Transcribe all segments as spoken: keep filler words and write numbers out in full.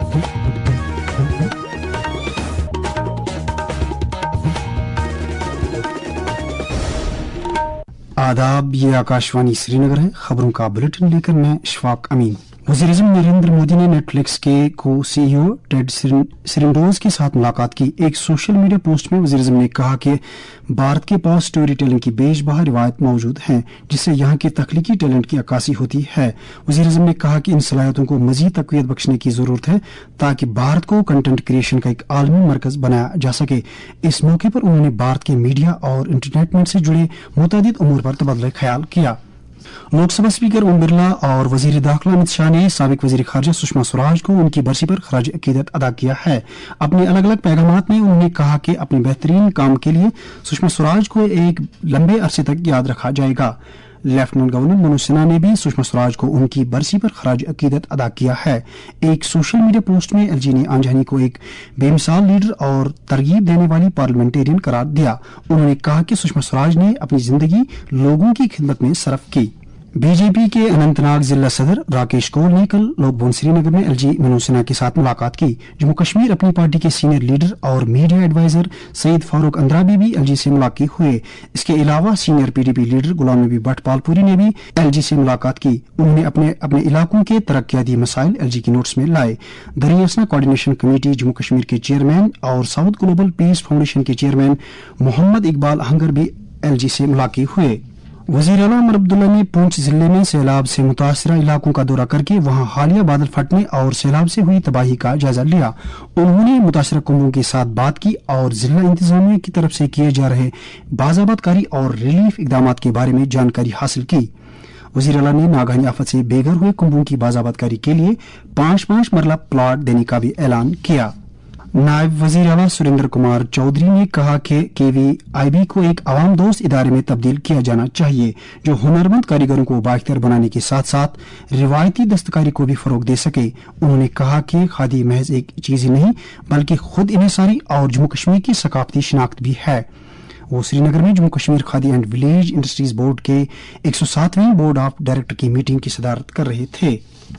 आदाब, ये आकाशवाणी श्रीनगर है। खबरों का बुलेटिन लेकर मैं इशफाक अमीन। वज़ीर-ए-आज़म नरेंद्र मोदी ने नेटफ्लिक्स के को सीईओ टेड सिरिंडोज के साथ मुलाकात की। एक सोशल मीडिया पोस्ट में वज़ीर-ए-आज़म ने कहा कि भारत के पास स्टोरी टेलिंग की बेशबहा रिवायत मौजूद है, जिससे यहाँ के तख्लीकी टैलेंट की अक्कासी होती है। वज़ीर-ए-आज़म ने कहा कि इन सलाहियतों को मजीद तक़वियत बख्शने की जरूरत है ताकि भारत को कंटेंट क्रिएशन का एक आलमी मरकज बनाया जा सके। इस मौके पर उन्होंने भारत के मीडिया और इंटरटेनमेंट से जुड़े मुतअद्दिद उमूर पर तबादला ख्याल किया। लोकसभा स्पीकर ओम बिरला और वजीर दाखिला अमित शाह ने साबिक वजीर खारजा सुषमा स्वराज को उनकी बरसी पर खराज अकीदत अदा किया है। अपने अलग अलग पैगामात में उन्होंने कहा कि अपने बेहतरीन काम के लिए सुषमा स्वराज को एक लंबे अरसे तक याद रखा जाएगा। लेफ्टिनेंट गवर्नर मनोज सिन्हा ने भी सुषमा स्वराज को उनकी बरसी पर खराज अकीदत अदा किया है। एक सोशल मीडिया पोस्ट में एलजी ने आंजहानी को एक बेमिसाल लीडर और तरगीब देने वाली पार्लियामेंटेरियन करार दिया। उन्होंने कहा कि सुषमा स्वराज ने अपनी जिंदगी लोगों की खिदमत में सर्फ की। बीजेपी के अनंतनाग जिला सदर राकेश कौल ने कल लोकभवन श्रीनगर में एलजी मनोज सिन्हा के साथ मुलाकात की। जम्मू कश्मीर अपनी पार्टी के सीनियर लीडर और मीडिया एडवाइजर सईद फारूक अंद्राबी भी एलजी से मुलाकात हुए। इसके अलावा senior PDP leader Ghulam Nabi Bhatt पालपुरी ने भी एलजी से मुलाकात की। उन्होंने अपने अपने इलाकों के तरक्याती मसाइल एलजी की नोट्स में लाए। दरियासना कोऑर्डिनेशन कमेटी जम्मू कश्मीर के चेयरमैन और साउथ ग्लोबल पीस फाउंडेशन के चेयरमैन मोहम्मद इकबाल हंगर भी एलजी से मुलाकात हुए। वजीर आला उमर अब्दुल्ला ने पुंछ जिले में सैलाब से मुतासरा इलाकों का दौरा करके वहां हालिया बादल फटने और सैलाब से हुई तबाही का जायजा लिया। उन्होंने मुतासरा कुंबों के साथ बात की और जिला इंतजामिया की तरफ से किए जा रहे बाज़ाबतकारी और रिलीफ इकदाम के बारे में जानकारी हासिल की। वजीर आला ने नागहानी आफत से बेघर हुए कुंबों की बाज़ाबतकारी के लिए पांच पांच मरला प्लाट देने का भी ऐलान किया। नायब वजीर आला सुरेंद्र कुमार चौधरी ने कहा कि केवीआईबी को एक आवाम दोस्त इदारे में तब्दील किया जाना चाहिए जो हुनरमंद कारीगरों को बाख्तर बनाने के साथ साथ रिवायती दस्तकारी को भी फरोग दे सके। उन्होंने कहा कि खादी महज एक चीज ही नहीं बल्कि खुद इन्हिसारी और जम्मू कश्मीर की सकाफती शिनाख्त भी है। वो श्रीनगर में Jammu Kashmir Khadi and village industries board के एक सौ सातवीं बोर्ड ऑफ डायरेक्टर की मीटिंग की सदारत कर रहे थे।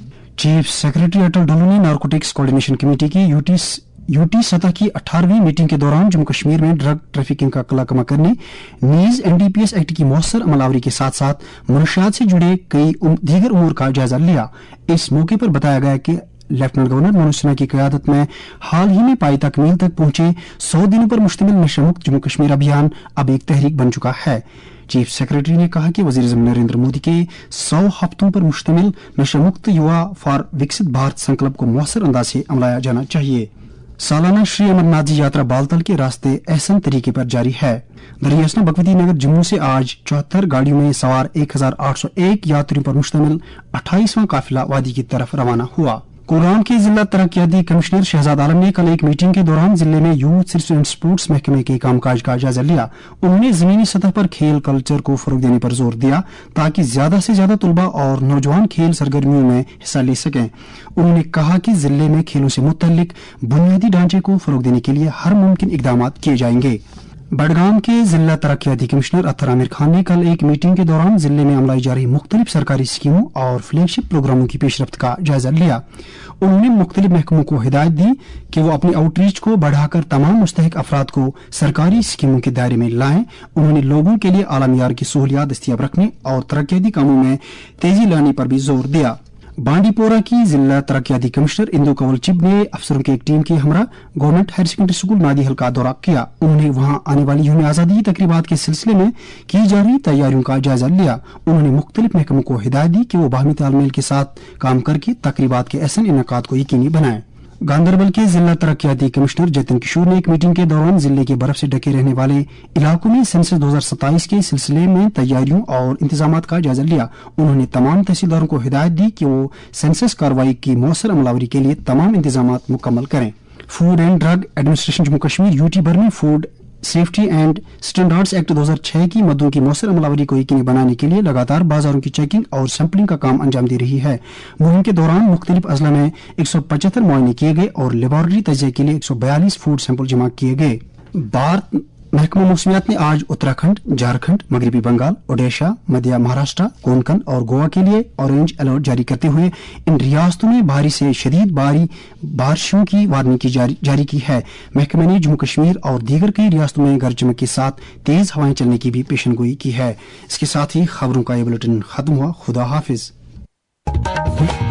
चीफ सेक्रेटरी अटल डुल्लू ने नारकोटिक्स कोऑर्डिनेशन कमेटी की यूटी यूटी सतह की अठारहवीं मीटिंग के दौरान जम्मू कश्मीर में ड्रग ट्रैफिकिंग का कला कमा करने, नीज एनडीपीएस एक्ट की मौसर अमलावरी के साथ साथ मनुष्यात से जुड़े कई दीगर उमूर का जायजा लिया। इस मौके पर बताया गया कि लेफ्टिनेंट गवर्नर मनोज सिन्हा की क़यादत में हाल ही में पाई तकमील तक पहुंचे सौ दिनों पर मुश्तमिल नशा मुक्त जम्मू कश्मीर अभियान अब एक तहरीक बन चुका है। चीफ सेक्रेटरी ने कहा कि वज़ीर-ए-आज़म नरेंद्र मोदी के सौ हफ्तों पर मुश्तमिल नशा मुक्त युवा फॉर विकसित भारत संकल्प को मौसर अंदाज से अमलाया जाना चाहिए। सालाना श्री अमरनाथ जी यात्रा बालतल के रास्ते एहसन तरीके पर जारी है। दरियासना बगवती नगर जम्मू से आज चौहत्तर गाड़ियों में सवार एक हजार आठ सौ एक यात्रियों पर मुश्तमिल अट्ठाईसवां काफिला वादी की तरफ रवाना हुआ। कुलगाम के जिला तरक्याती कमिश्नर शहजाद आलम ने कल एक मीटिंग के दौरान जिले में यूथ एंड स्पोर्ट्स महकमे के कामकाज का जायजा लिया। उन्होंने जमीनी सतह पर खेल कल्चर को फरोग देने पर जोर दिया ताकि ज्यादा से ज्यादा तुलबा और नौजवान खेल सरगर्मियों में हिस्सा ले सकें। उन्होंने कहा कि जिले में खेलों से मुतल्लिक बुनियादी ढांचे को फरोग देने के लिए हर मुमकिन इकदाम किए जाएंगे। बडगाम के जिला तरक्याती कमिश्नर अत्तर आमिर खान ने कल एक मीटिंग के दौरान जिले में अमलाई जा रही मुख्तलिफ सरकारी स्कीमों और फ्लैगशिप प्रोग्रामों की पेशरफ्त का जायजा लिया। उन्होंने मुख्तलिफ महकमों को हिदायत दी कि वो अपनी आउटरीच को बढ़ाकर तमाम मुस्तहिक अफराद को सरकारी स्कीमों के दायरे में लाएं। उन्होंने लोगों के लिए आला मियार की सहूलियात दस्तियाब रखने और तरक्याती कामों में तेजी लाने पर भी जोर दिया। बांडीपोरा की जिला तरक्याती कमिश्नर इंदु कंवल चिब ने अफसरों की एक टीम के हमरा गवर्नमेंट हायर सेकेंडरी स्कूल नादी हल का दौरा किया। उन्होंने वहां आने वाली यौम आजादी तकरीबात के सिलसिले में की जा रही तैयारियों का जायजा लिया। उन्होंने मुख्तलिफ महकमों को हिदायत दी कि वो बाहमी तालमेल के साथ काम करके तकरीबात के ऐसे इनेकाद को यकीनी बनाएं। गांधरबल के जिला तरक्याती कमिश्नर जतिन किशोर ने एक मीटिंग के दौरान जिले के बर्फ से ढके रहने वाले इलाकों में सेंसस दो हजार सत्ताईस के सिलसिले में तैयारियों और इंतजाम का जायजा लिया। उन्होंने तमाम तहसीलदारों को हिदायत दी कि वो सेंसस कार्रवाई की मौसर अमलावरी के लिए तमाम इंतजाम मुकम्मल करें। Food and drug administration Jammu Kashmir UT भर में food safety and standards act दो हजार छह की मदों की मौसर अमलावरी को यकीनी बनाने के लिए लगातार बाजारों की चेकिंग और सैंपलिंग का काम अंजाम दे रही है। मुहिम के दौरान मुख्तलिफ अजला में एक सौ पचहत्तर मुआयने किए गए और लेबोरेटरी तजिया के लिए एक सौ बयालीस फूड सैंपल जमा किए गए। भारत महकमा मौसमियात ने आज उत्तराखंड, झारखंड, मगरबी बंगाल, ओडिशा, मध्य महाराष्ट्र, कोंकण और गोवा के लिए ऑरेंज अलर्ट जारी करते हुए इन रियासतों में भारी से शदीद भारी बारिशों की वार्निंग की जारी, जारी की है। महकमे ने जम्मू कश्मीर और दीगर कई रियासतों में गरज चमक के साथ तेज हवाएं चलने की भी पेशनगोई की है। इसके साथ ही खबरों का ये बुलेटिन खत्म हुआ। खुदा हाफिज।